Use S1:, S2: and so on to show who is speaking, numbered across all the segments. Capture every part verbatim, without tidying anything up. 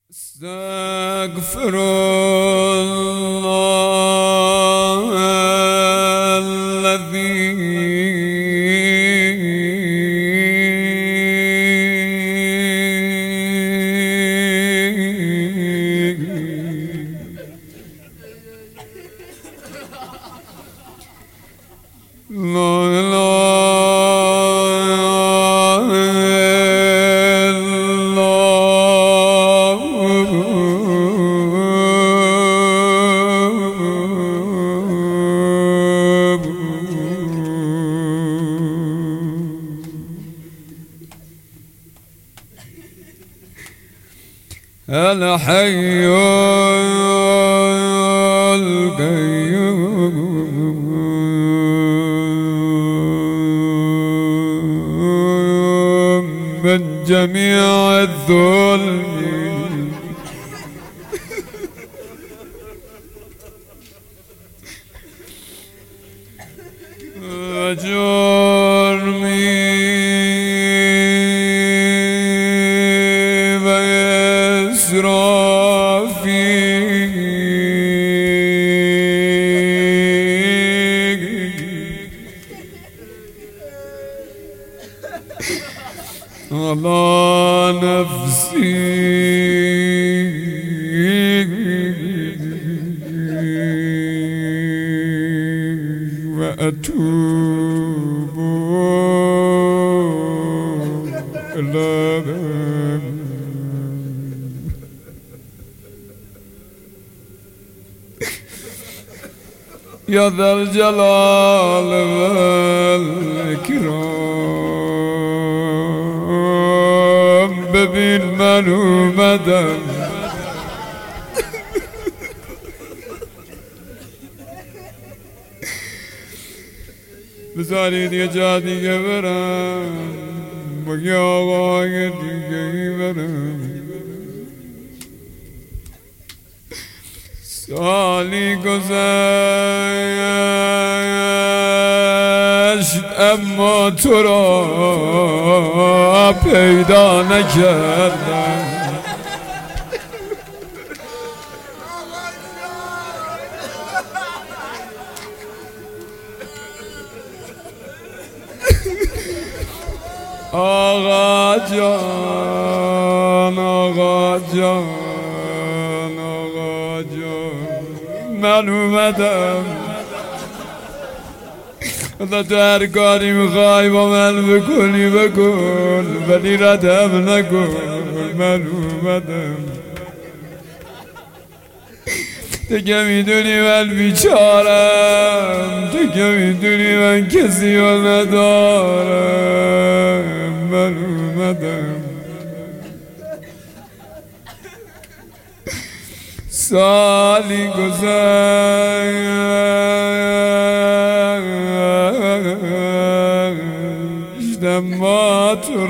S1: استغفر الله الذي لا الحي القيوم من جميع الظلم وجرمي على نفسي وأتوب إليك يا ذا الجلال والإكرام ببین من اومدم بذارید یه جا دیگه برم با یه آقای دیگه برم سالی گذشت اما تو را پیدا نکردم آقا جان آقا جان آقا جان من اومدم خدا تو هر کاری میخوای با من بکنی بکن ولی ردم نکن من اومدم تو که میدونی من بیچارم تو که میدونی من کسی رو ندارم من اومدم سالی گذشت اما تو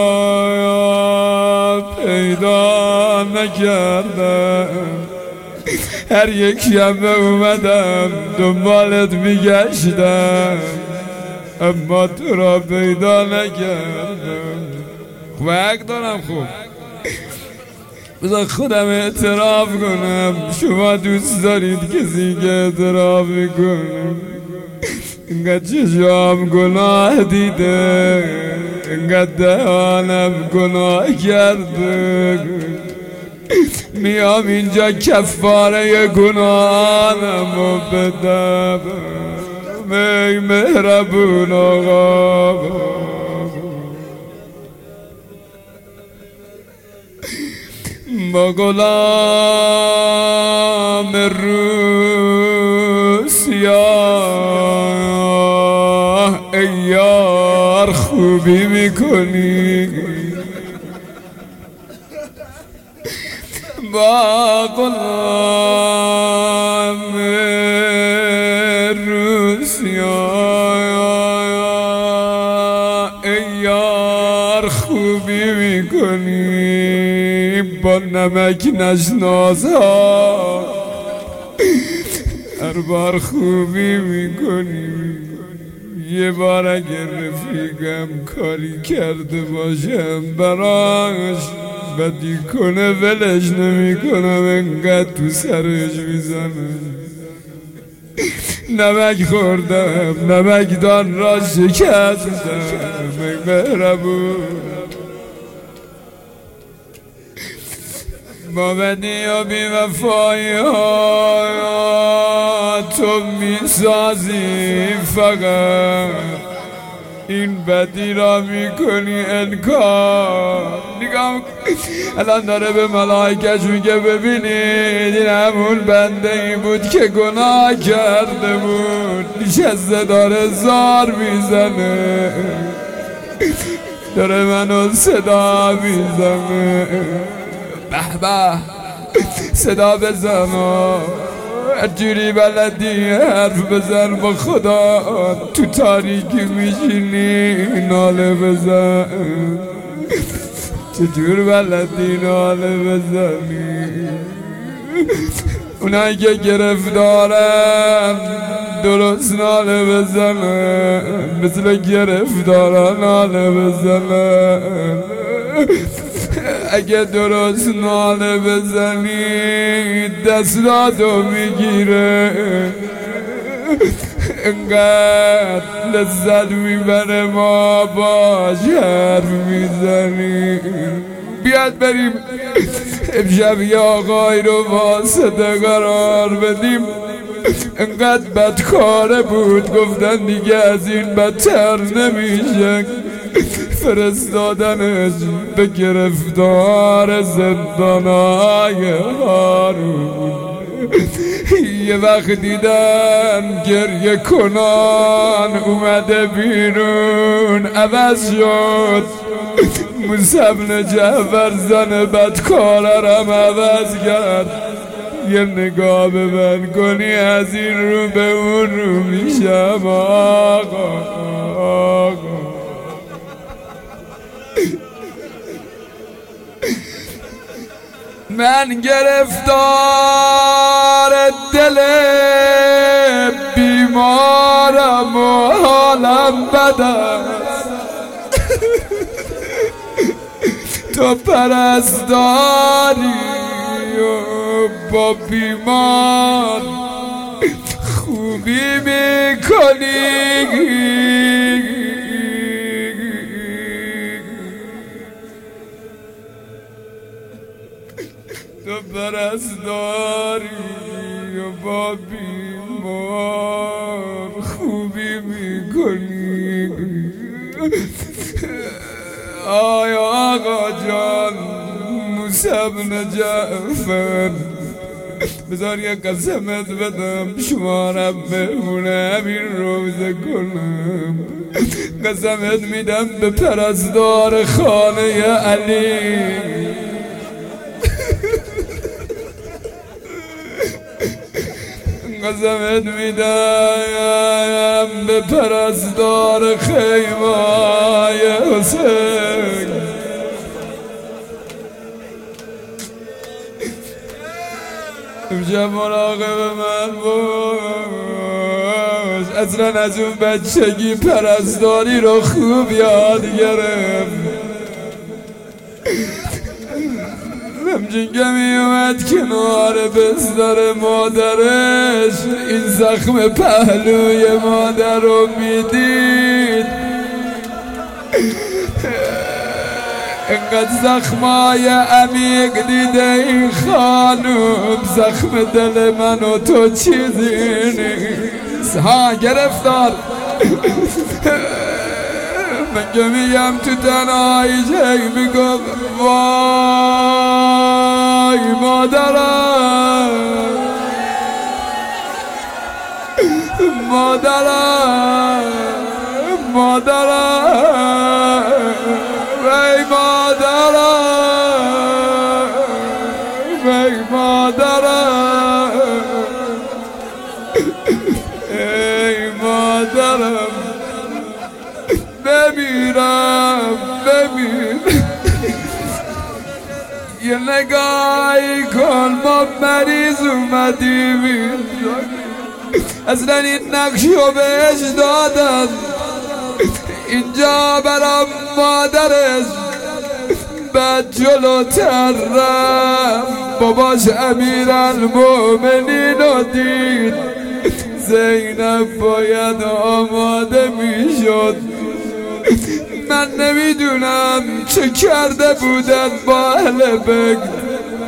S1: را پیدا نکردم هر یک شنبه اومدم دنبالت میگشتم اما تو را پیدا نکردم خوب حق دارم خوب بذار خودم اعتراف کنم شما دوست دارید کسی که اعتراف میکنم اینقدر چشام گناه دیده اینقدر دهانم گناه کرده میام اینجا کفاره گناهانمو بدم ای مهربون آقا با غلام رو سیاه ای یار خوبی میکنی با غلام رو سیاه ای یار خوبی میکنی با نمک نشناسا هر بار خوبی میکنی یه بار اگر رفیقم کاری کرده باشم براش بدی کنه ولش نمی کنم، انقدر تو سرش میزنم. نمک خوردم نمک دان را شکستم، مهربون با بدی و بی وفایی ها تو میسازی، فقط این بدی را میکنی انکار. نگاه الان داره به ملائکش میگه ببینید این همون بنده ای بود که گناه کرده بود، نشسته داره زار میزنه، داره منو صدا میزنه. به به صدا بزن، هرجوری بلدی حرف بزن با خدا، تو تاریکی میشینی ناله بزن، چجور بلدی ناله بزنی؟ اونایی که گرفتارن درست ناله بزنن، مثل گرفتاران ناله بزنن. اگه درست ناله بزنی دستاتو میگیره، انقدر لذت میبره ما باش حرف میزنی. بیاد بریم امشب یه آقای رو واسطه قرار بدیم، انقدر بدکاره بود گفتن دیگه از این بدتر نمیشه، فرستادنش به گرفتار زندانای هارون. یه وقت دیدن گریه کنان اومده بیرون، عوض شد موسی بن جعفر زن بدکارم عوض کرد. یه نگاه به من کنی از این رو به اون رو میشم آقا آقا. من گرفتار دل بیمارم و حالم بد است، تو پرستاری و با بیمار خوبی میکنی. تو پرستاری و با بیمار خوبی میکنی. آی آقا جان موسی بن جعفر، بذار یه قسمت بدم شمارم بمونه همین روزه کنم. قسمت میدم به پرستار خانه علی، قسمت میدم به پرستار خیمای حسین. امشب مراقب من باش، اصلا از اون بچگی پرستاری رو خوب یاد گرفت. همچین که می اومد کنار بستر مادرش، این زخم پهلوی مادر رو میدید، انقدر زخمای عمیق دیده این خانوم، زخم دل من و تو چیزی نیست. ها گرفتار من که میگم تو تنهایی جای میگم وای مادرم مادرم مادرم وای مادرم وای مادرم ای مادرم بمیرم بمیر. یه نگاهی کن ما مریض اومدیم، اصلا این نقشو بهش دادن اینجا برام مادرش بعد جلوتر رفت باباش امیرالمومنین رو دید زینب باید آماده میشد. من نمیدونم چه کرده بودن با اهل بگد،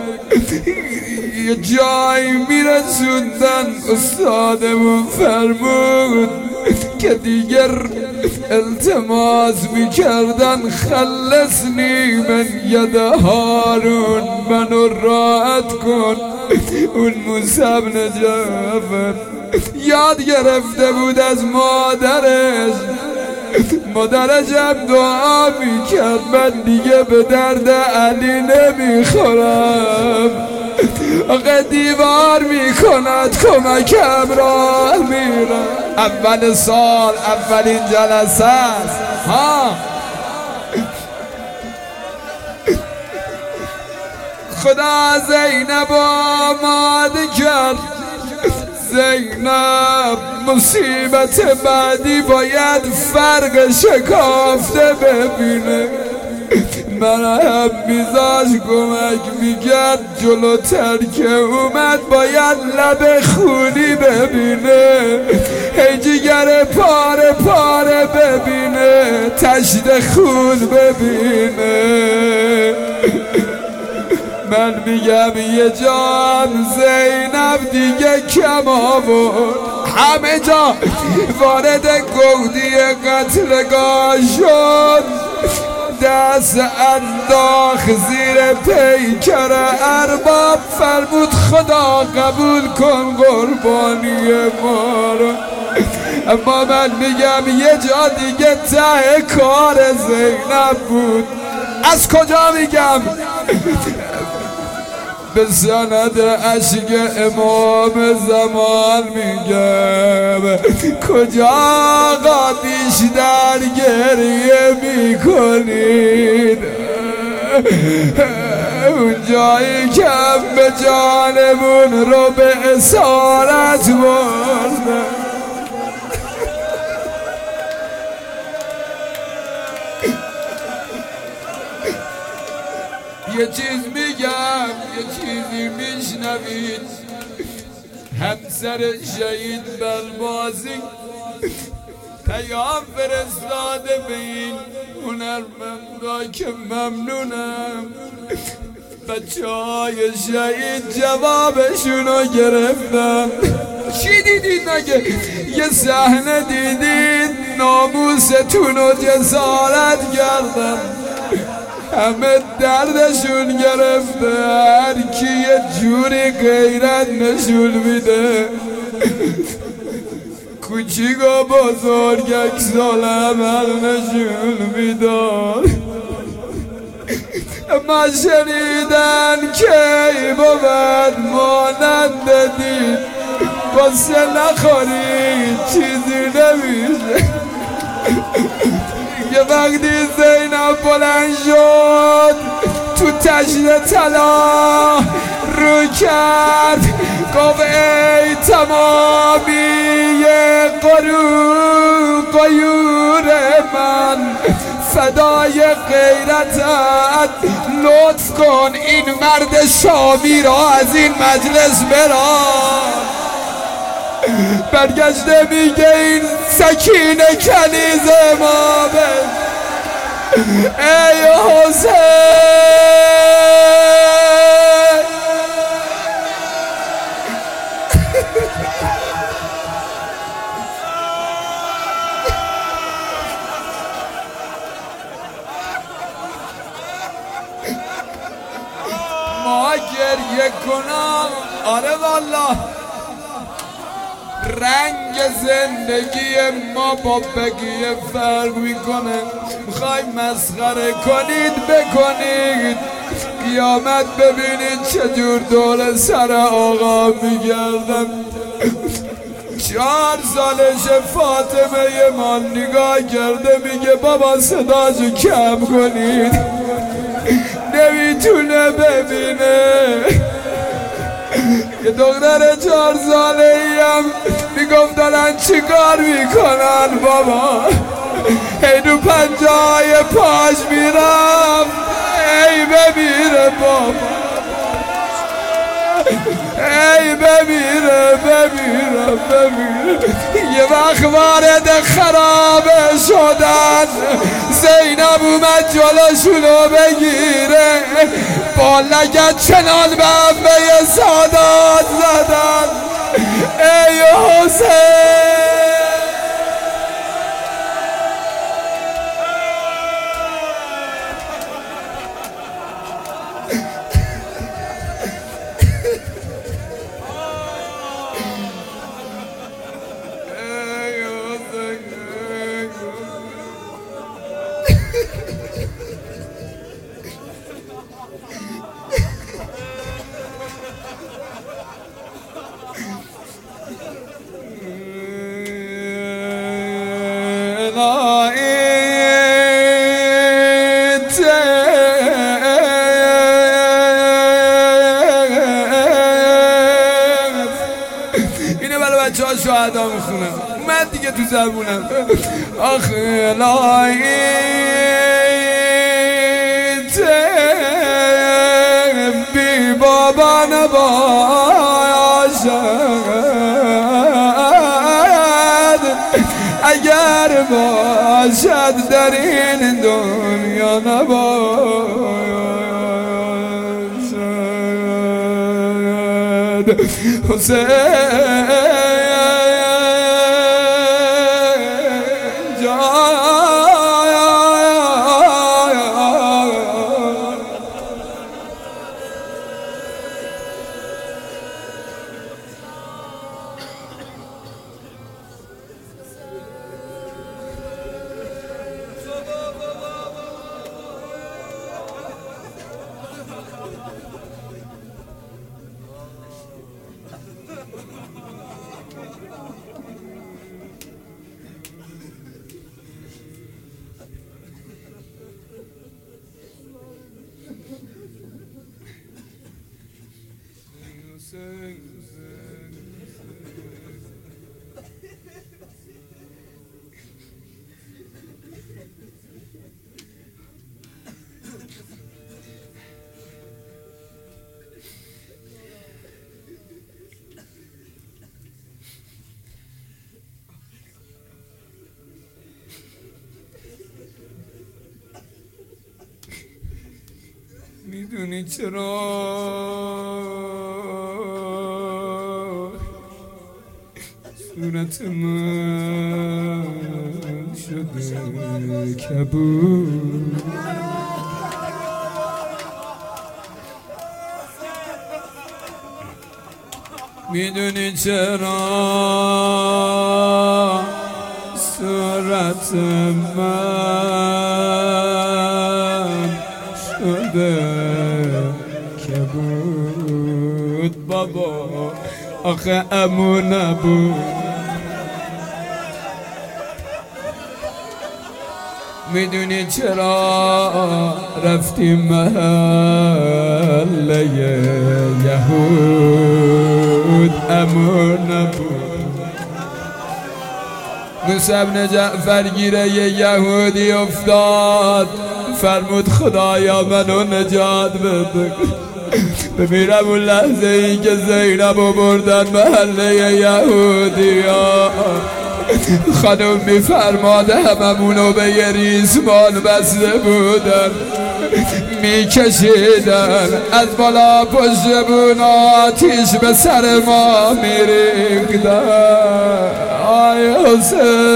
S1: یه جایی میرسوندن استادمون فرمود که دیگر التماس میکردن خلصنی من ید هارون منو راحت کن. اون موسی بن جعفر یاد گرفته بود از مادرش، مادرش هم دعا میکرد من دیگه به درد علی نمیخورم، آقا دیوار میکند کمکم را میرم. اول سال اولین جلسه است ها. خدا زینب آماده کرد. زینب مصیبت بعدی باید فرق شکافته ببینه. من هم میزاش کمک میکرد جلوتر که اومد باید لب خونی ببینه، هی جگر پاره پاره ببینه، تشت خون ببینه. من میگم یه جان زینب دیگه کم آورد، همه جا وارد گودی قتلگاه شد، دست انداخت زیر پیکر ارباب فرمود خدا قبول کن قربانی ما رو. اما من میگم یه جا دیگه ته کار زینب بود. از کجا میگم؟ به سند عشق امام زمان میگم کجا آقا بیشتر گریه میکنید؟ اون جایی که به جانمون رو به اسارت برده. یه چیز میگم یه چیزی میشنوید. همسر شهید بلبازی پیام فرستاده به این هنرمندا که ممنونم. بچه های شهید جوابشونو گرفتن. چی دیدید مگه؟ یه صحنه دیدید ناموستونو جسارت کردن، همه دردشون گرفته، هر کی یه جوری غیرت نشون میده. کوچیک و بزرگ اکسال عمل نشون میداد. ما شنیدن که بود مانند دید واسه نخوری چیزی نمیشه. یه وقتی زینب بلند شد تو تشت طلا رو کرد گفت ای تمامی قرو قیور من فدای غیرتت لطف کن این مرد شامی را از این مجلس بران. برگشته میگه این سکینه کنیز امامه. ای حسین ما گریه کنم. آره والله رنگ زندگی ما با بقیه فرق میکنه. میخوای مسخره کنید بکنید، قیامت ببینید چجور دور سر آقا میگردم. چهار سالش فاطمه ما نگاه کرده میگه بابا صداشو کم کنید، نمیتونه ببینه. یه دختر چهار ساله ای هم میگفت دارن چی کار میکنن بابا، هی رو پنجه های پاش میرم ای بمیره بابا، ای بمیره بمیره بمیره. یه وقت وارد خرابه شدن، زینب اومد جلوشونو بگیره، با لگد چنان به عمه سادات زدن. ای حسین
S2: اینه برای بچه ها شهدا میخونم، من دیگه تو زبونم. آخه لایت بی بابا نباشد، اگر باشد در این دنیا نباشد. حسین میدونی چرا صورت من شده کبود؟ میدونی چرا صورت من شده کبود؟ بابا آخه عمو نبود. میدونی چرا رفتیم محله یهود؟ عمو نبود. موسی بن جعفر گیره یهودی افتاد، فرمود خدایا منو نجات بده. بمیرم اون لحظه ای که زینب رو بردن محله یهودی ها، خانم میفرماده هممونو به یه ریسمان بسته بودن، میکشیدن از بالا پشت بون آتیش به سر ما میریختن. آی حسین